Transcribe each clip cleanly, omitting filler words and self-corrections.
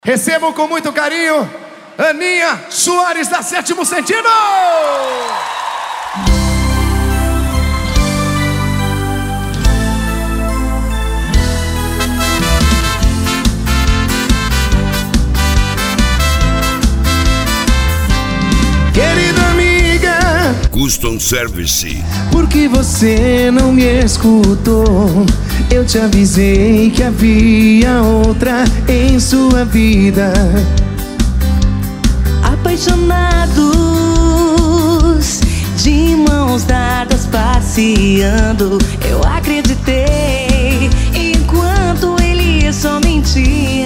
Recebam com muito carinho Aninha Soares da Sétimo Sentido! Querida amiga, Custom Service. por que você não me escutou? Eu te avisei que havia outra em sua vida. Apaixonados, de mãos dadas passeando, eu acreditei enquanto ele só mentia.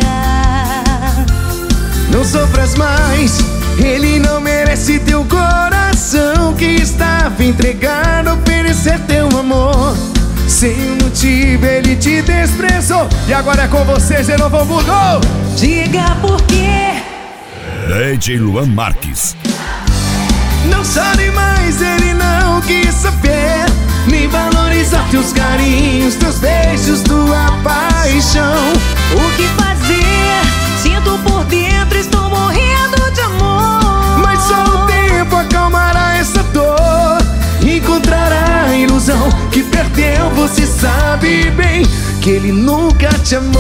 Não sofras mais, ele não merece teu coração que estava entregado a oferecer teu amor. Sem motivo ele te desprezou e agora é com você, Genovo Hamburgo. Diga por quê. DJ Luan Marques. Não sabe mais, ele não quis saber, nem valorizar teus carinhos, teus beijos, tua paixão. O que fazer? Sinto por dentro, estou morrendo de amor. Mas só o tempo acalmará essa dor, encontrará a ilusão que perdeu. Você sabe bem que ele nunca te amou.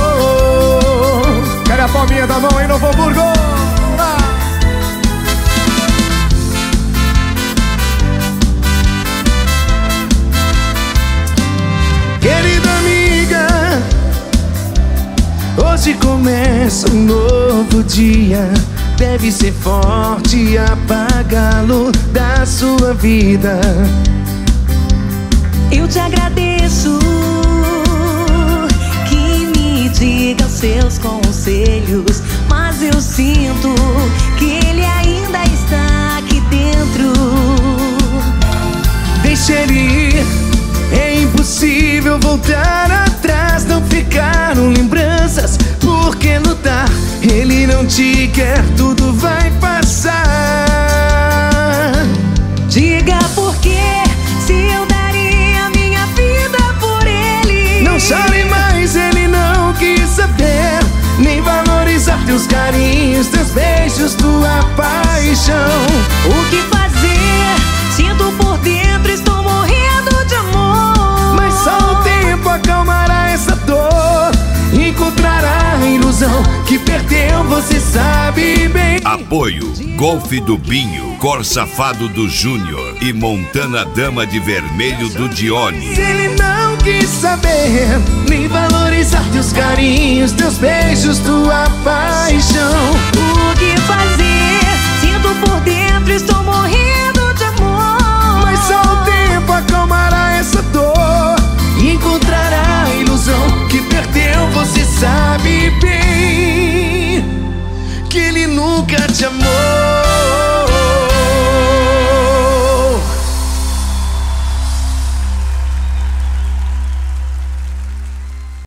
Cadê a palminha da mão aí, Novo Hamburgo? Querida amiga, hoje começa um novo dia. Deve ser forte e apagá-lo da sua vida. Eu te agradeço que me diga os seus conselhos, mas eu sinto que ele ainda está aqui dentro. Deixa ele ir, é impossível voltar atrás. Não ficaram lembranças, por que lutar? Ele não te quer, tudo vai passar. Diga por quê, se eu daria minha vida por ele. Não chore mais, ele não quis saber, nem valorizar teus carinhos, teus beijos, tua paixão. O que fazer? Sinto por dentro, estou morrendo de amor. Mas só o tempo acalmará essa dor, encontrará a ilusão que perdeu, você sabe bem. Apoio Golfe do Binho, Cor Safado do Júnior e Montana Dama de Vermelho do Dione. Se ele não quis saber, nem valorizar teus carinhos, teus beijos, tua paz.